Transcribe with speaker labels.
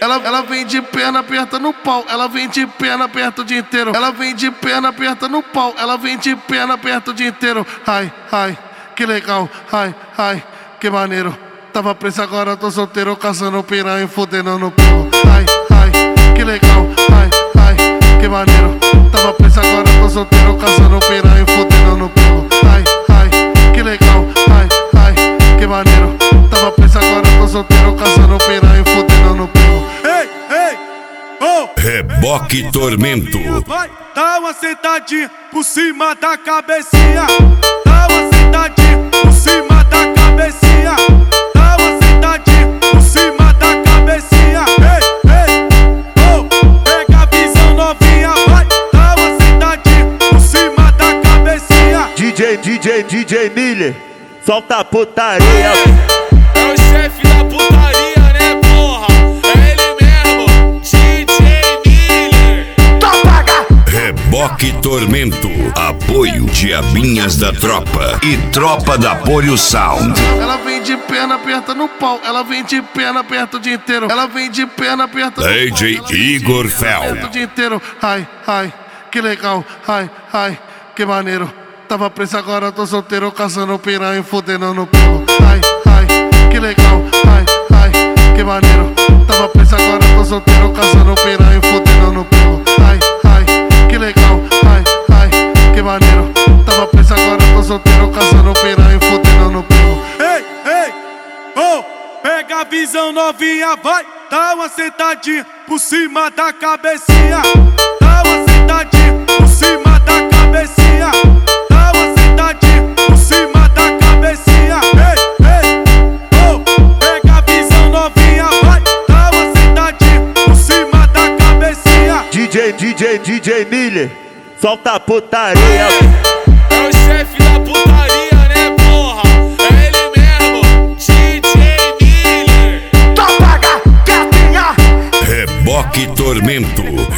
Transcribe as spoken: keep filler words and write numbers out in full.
Speaker 1: Ela, ela vem de perna aperta no pau, ela vem de perna aperta o dia inteiro. Ela vem de perna aperta no pau, ela vem de perna aperta o dia inteiro. Ai, ai, que legal, ai, ai, que maneiro. Tava preso, agora tô solteiro, caçando piranha e fudendo no pulo. Ai, ai, que legal, ai, ai, que maneiro. Tava preso, agora tô solteiro, caçando piranha e fudendo no pulo. Ai, ai, que legal, ai, ai, que maneiro. Tava preso, agora tô solteiro, caçando piranha e fudendo no pulo.
Speaker 2: Ei, ei, oh!
Speaker 3: Reboque Tormento.
Speaker 2: Vai, dá uma sentadinha por cima da cabecinha. Dá uma sentadinha por cima da cabecinha. Dá uma sentadinha por cima da cabecinha. Ei, ei, oh! Pega a visão novinha. Vai, dá uma sentadinha por cima da cabecinha.
Speaker 4: D J, D J, D J Miller, solta a putaria.
Speaker 5: É o chefe da putaria, né, porra? É ele mesmo, D J Miller.
Speaker 3: Reboque Tormento. Apoio Diabinhas da Tropa e Tropa da Polio Sound.
Speaker 1: Ela vem de perna aperta no pau, ela vem de perna aperta o dia inteiro. Ela vem de perna aperta no pau,
Speaker 3: D J
Speaker 1: ela vem de
Speaker 3: Igor
Speaker 1: perna
Speaker 3: Fel.
Speaker 1: aperta o dia inteiro. Ai, ai, que legal, ai, ai, que maneiro. Tava preso, agora tô solteiro, caçando piranha e fudendo no pulo. Ai, ai, que legal, ai, ai, que maneiro. Tava preso, agora tô solteiro, caçando piranha e fudendo no pulo. Ai, ai, que legal, ai, ai, que maneiro. Tava preso, agora tô solteiro, caçando piranha e fudendo no pulo.
Speaker 2: Ei, ei, oh! Pega a visão novinha, vai, dá uma sentadinha por cima da cabecinha. Dá uma sentadinha por cima da cabecinha. Dá uma sentadinha por cima da cabecinha. Ei, ei, oh! Pega a visão novinha, vai, dá uma sentadinha por cima da cabecinha.
Speaker 4: D J, D J, D J Miller, solta a putaria.
Speaker 5: É o chefe da putaria, né, porra? É ele mesmo, D J Miller.
Speaker 3: Reboque Tormento.